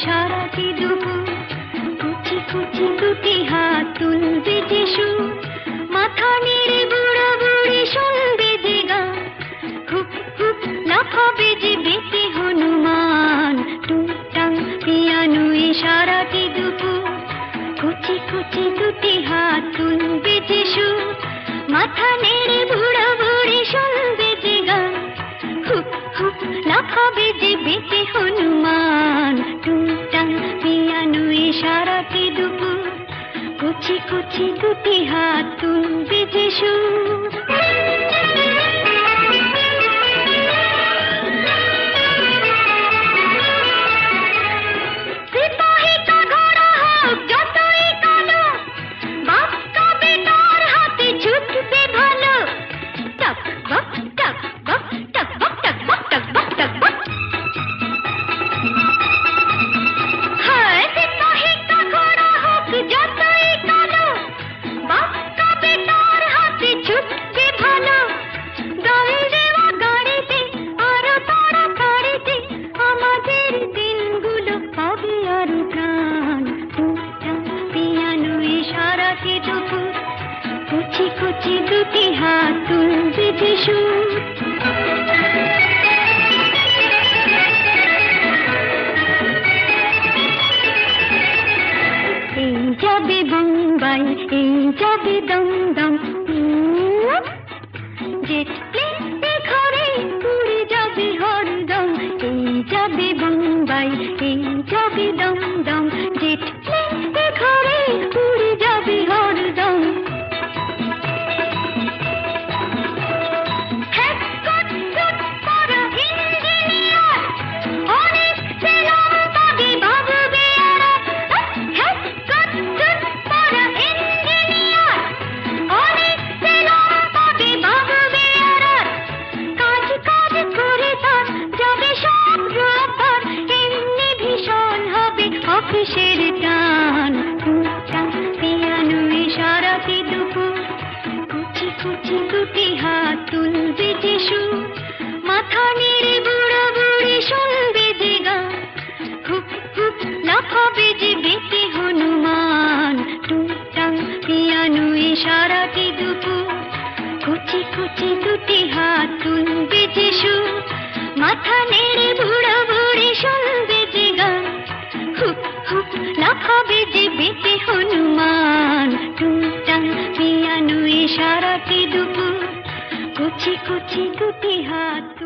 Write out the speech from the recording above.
ইশারাতে দুপুর, কুচি কুচি দুটি হাত তুলবে যে সুর, মাথা নেড়ে বুড়া বুড়ি শুনবে যে গান, হুপ হুপ লাফাবে যে বেঁচে হনুমান, টুংটাং পিয়ানো ইশারাতে দুপুর, কুচি কুচি দুটি হাত তুলবে যে সুর, মাথা নেড়ে বুড়া বুড়ি শুনবে যে গান, হুপ হুপ লাফাবে যে বেঁচে হনুমান, টুংটাং পিয়ানো ইশারাতে দুপুর, কুচি কুচি দুটি হাত তুলবে যে সুর। কুচি কুচি দুটি হাত তুলবে যে সুর। এই যাবে বোম্বাই, এই যাবে দমদম, জেট প্লেনে ঘরে উড়ে যাবে হরদম, এই যাবে বোম্বাই, এই যাবে দমদম, জেট প্লেনে ঘরে উড়ে যাবে হরদম। অফিসের টান, টুংটাং পিয়ানো ইশারাতে দুপুর, কুচি কুচি দুটি হাত তুলবে যে সুর, মাথা নেড়ে বুড়া বুড়ি শুনবে যে গান, হুপ হুপ লাফাবে যে বেঁচে হনুমান, টুংটাং পিয়ানো ইশারাতে দুপুর, কুচি কুচি দুটি হাত তুলবে যে সুর, মাথা নেড়ে বুড়া বুড়ি শুনবে যে গান, হুপ হুপ লাফাবে যে বেঁচে হনুমান, টুংটাং পিয়ানো ইশারাতে দুপুর, কুচি কুচি দুটি হাত।